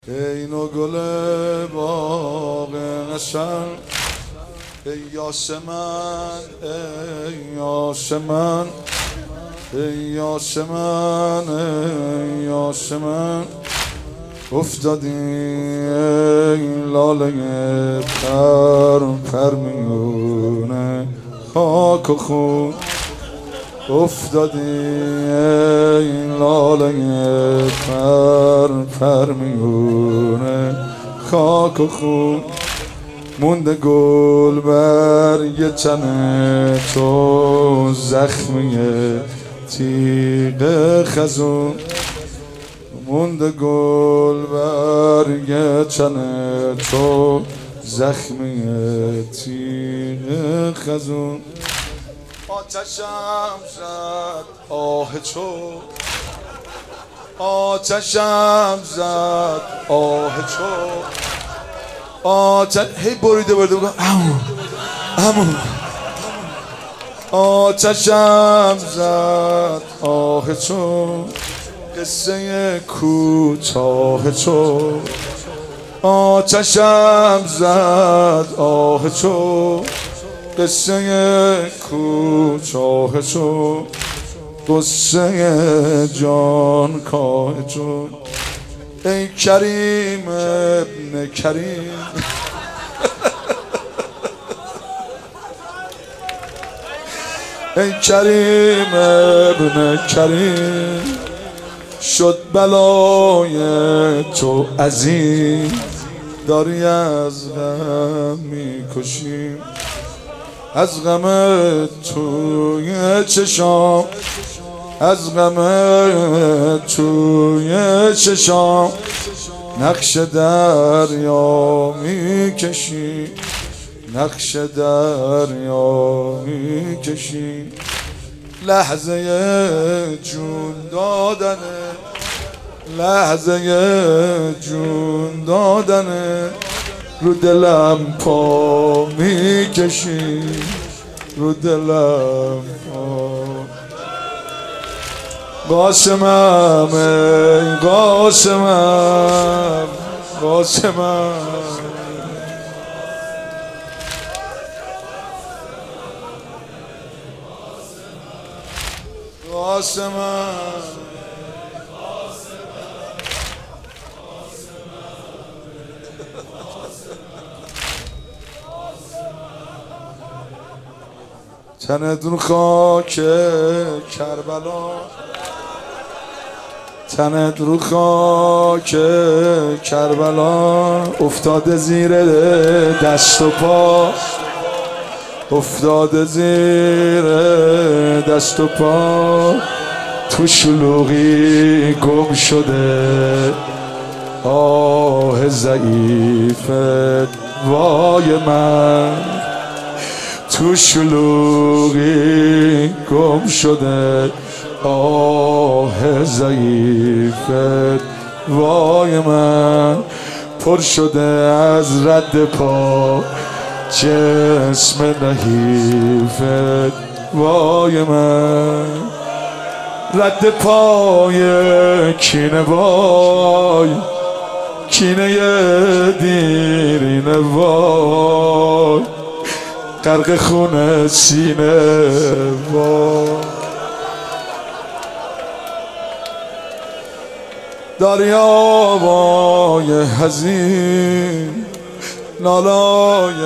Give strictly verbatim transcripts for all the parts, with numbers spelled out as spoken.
ای نو گل باغ قشنگ، ای یاس من، ای یاس من، ای یاس من، ای یاس من، افتادی ای لاله پر پر میونه خاک و خون، افتادی ای لاله پر پر میونه خاک و خون، مونده گل بر یه تن تو زخمی تیغ خزون، مونده گل بر یه تن تو زخمی تیغ خزون، آتشم زد آه چو، آتشم زد آه چو، آتش هی بریده برده بگم امو امو، آتشم زد آه چو، قصه کوتاه چو، آتشم زد آه چو، قصه کوتاه چو، قصه جان کاه چو، ای کریم ابن کریم ای کریم ابن کریم، شد بلای تو عظیم، داری از غم میکشیم، از غم توی چشام، از غم توی چشام، نقش دریا میکشی، نقش دریا میکشی، لحظه جون دادنه، لحظه جون دادنه، رو دلم پا میکشی، رو دلم پا، قاسمم ای قاسمم، قاسمم، قاسمم، تنت رو خاک کربلا، تنت رو خاک کربلا، افتاده زیر دست و پا، افتاده زیر دست و پا، تو شلوغی گم شده آه ضعیفت وای من، تو شلوغی گم شده آه ضعیفت وای من، پر شده از رد پا جسم نحیفت وای من، رد پای کینه وای، کینه دیرینه وای، غرق خون سینه وای، دریاوای حزین، نالای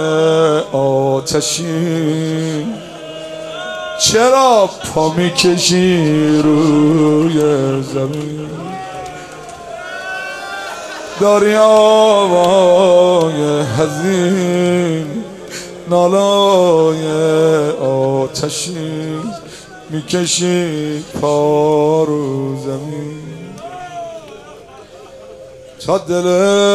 آتشین، چرا پا میکشی روی زمین، دریاوای حزین، نالای آتشین، میکشی پا رو زمین، تا دل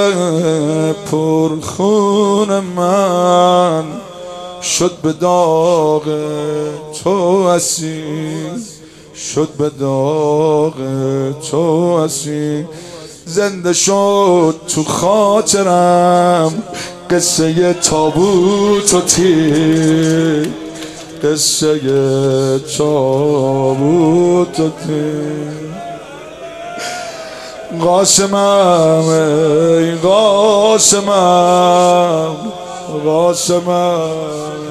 پرخون من شد به داغ تو اسیر، شد به داغ تو اسیر، زنده شد تو خاطرم قصه تابوت و تیر، قصه تابوت و تیر، قاسمم ای قاسمم قاسمم